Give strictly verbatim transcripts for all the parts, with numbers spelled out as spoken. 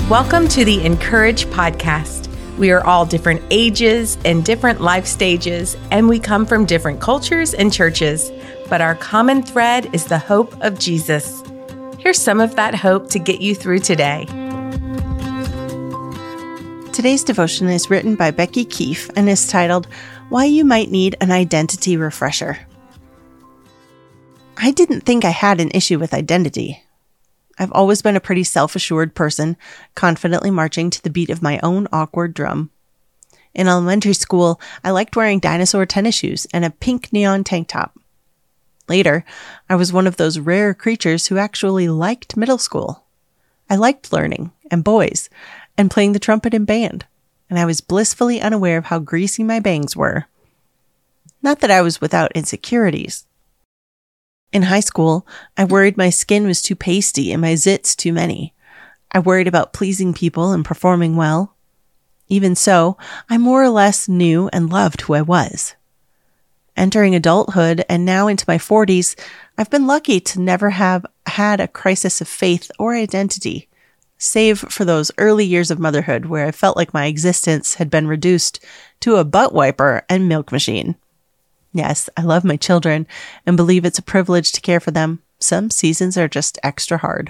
Welcome to the Encourage Podcast. We are all different ages and different life stages, and we come from different cultures and churches, but our common thread is the hope of Jesus. Here's some of that hope to get you through today. Today's devotion is written by Becky Keefe and is titled, Why You Might Need an Identity Refresher. I didn't think I had an issue with identity. I've always been a pretty self-assured person, confidently marching to the beat of my own awkward drum. In elementary school, I liked wearing dinosaur tennis shoes and a pink neon tank top. Later, I was one of those rare creatures who actually liked middle school. I liked learning, and boys, and playing the trumpet in band, and I was blissfully unaware of how greasy my bangs were. Not that I was without insecurities. In high school, I worried my skin was too pasty and my zits too many. I worried about pleasing people and performing well. Even so, I more or less knew and loved who I was. Entering adulthood and now into my forties, I've been lucky to never have had a crisis of faith or identity, save for those early years of motherhood where I felt like my existence had been reduced to a butt wiper and milk machine. Yes, I love my children and believe it's a privilege to care for them. Some seasons are just extra hard.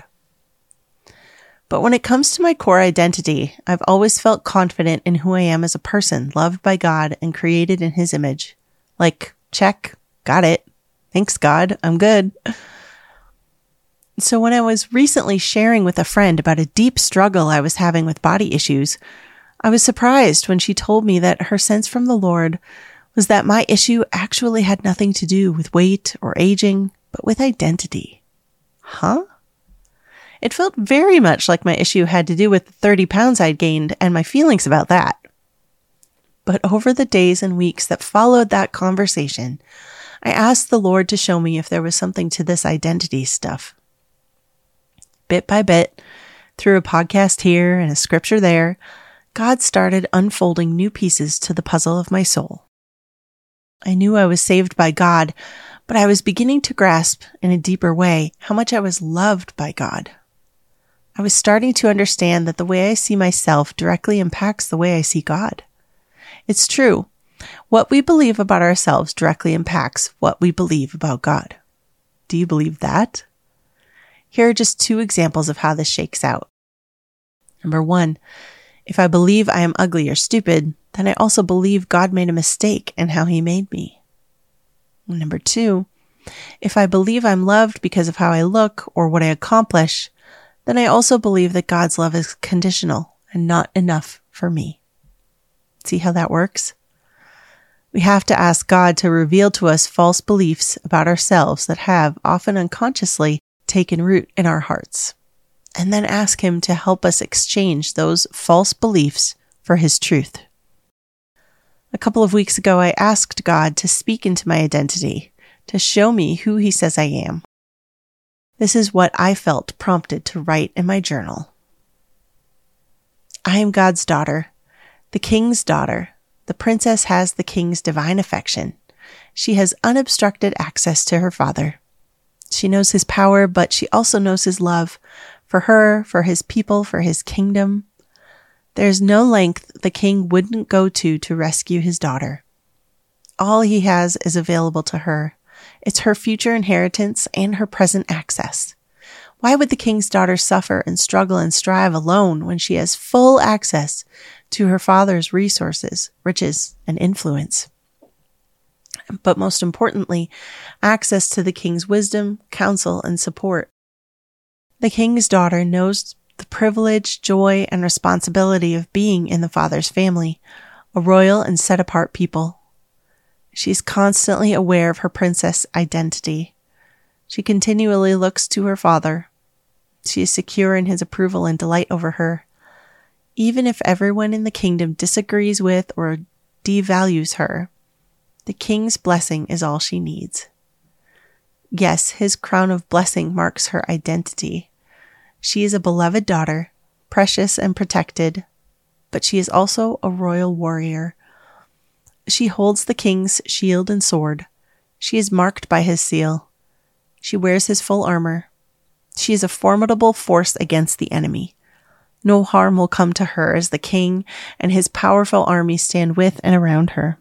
But when it comes to my core identity, I've always felt confident in who I am as a person, loved by God and created in His image. Like, check, got it. Thanks, God, I'm good. So when I was recently sharing with a friend about a deep struggle I was having with body issues, I was surprised when she told me that her sense from the Lord was that my issue actually had nothing to do with weight or aging, but with identity. Huh? It felt very much like my issue had to do with the thirty pounds I'd gained and my feelings about that. But over the days and weeks that followed that conversation, I asked the Lord to show me if there was something to this identity stuff. Bit by bit, through a podcast here and a scripture there, God started unfolding new pieces to the puzzle of my soul. I knew I was saved by God, but I was beginning to grasp in a deeper way how much I was loved by God. I was starting to understand that the way I see myself directly impacts the way I see God. It's true. What we believe about ourselves directly impacts what we believe about God. Do you believe that? Here are just two examples of how this shakes out. Number one, if I believe I am ugly or stupid, then I also believe God made a mistake in how He made me. Number two, if I believe I'm loved because of how I look or what I accomplish, then I also believe that God's love is conditional and not enough for me. See how that works? We have to ask God to reveal to us false beliefs about ourselves that have, often unconsciously, taken root in our hearts, and then ask Him to help us exchange those false beliefs for His truth. A couple of weeks ago, I asked God to speak into my identity, to show me who He says I am. This is what I felt prompted to write in my journal. I am God's daughter, the King's daughter. The princess has the King's divine affection. She has unobstructed access to her Father. She knows His power, but she also knows His love for her, for His people, for His kingdom. There's no length the King wouldn't go to to rescue His daughter. All He has is available to her. It's her future inheritance and her present access. Why would the King's daughter suffer and struggle and strive alone when she has full access to her Father's resources, riches, and influence? But most importantly, access to the King's wisdom, counsel, and support. The King's daughter knows the privilege, joy, and responsibility of being in the Father's family, a royal and set-apart people. She's constantly aware of her princess identity. She continually looks to her Father. She is secure in His approval and delight over her. Even if everyone in the kingdom disagrees with or devalues her, the King's blessing is all she needs. Yes, His crown of blessing marks her identity. She is a beloved daughter, precious and protected, but she is also a royal warrior. She holds the King's shield and sword. She is marked by His seal. She wears His full armor. She is a formidable force against the enemy. No harm will come to her as the king and his powerful army stand with and around her.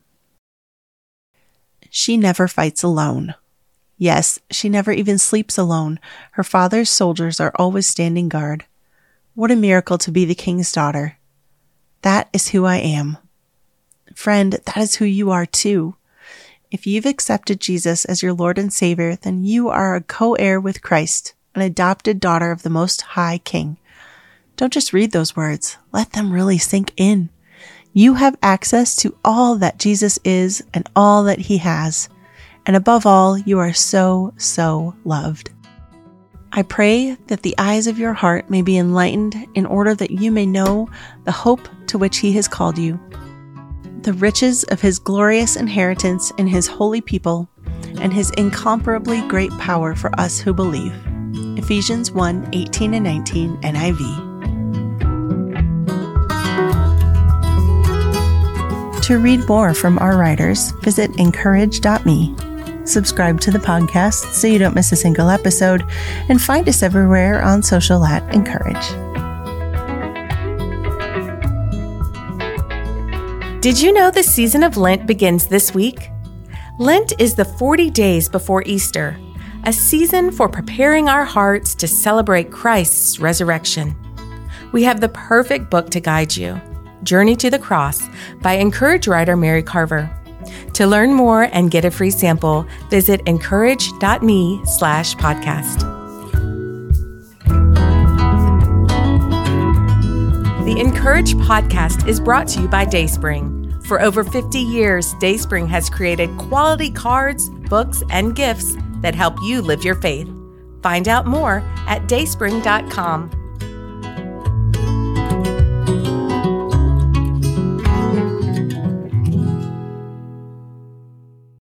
She never fights alone. Yes, she never even sleeps alone. Her father's soldiers are always standing guard. What a miracle to be the king's daughter. That is who I am. Friend, that is who you are too. If you've accepted Jesus as your Lord and Savior, then you are a co-heir with Christ, an adopted daughter of the Most High King. Don't just read those words. Let them really sink in. You have access to all that Jesus is and all that he has. And above all, you are so, so loved. I pray that the eyes of your heart may be enlightened in order that you may know the hope to which he has called you, the riches of his glorious inheritance in his holy people, and his incomparably great power for us who believe. Ephesians one, eighteen and nineteen, N I V. To read more from our writers, visit encourage dot me. Subscribe to the podcast so you don't miss a single episode, and find us everywhere on social at Encourage. Did you know the season of Lent begins this week? Lent is the forty days before Easter, a season for preparing our hearts to celebrate Christ's resurrection. We have the perfect book to guide you, Journey to the Cross by Encourage writer Mary Carver. To learn more and get a free sample, visit encourage dot me slash podcast. The Encourage podcast is brought to you by Dayspring. For over fifty years, Dayspring has created quality cards, books, and gifts that help you live your faith. Find out more at dayspring dot com.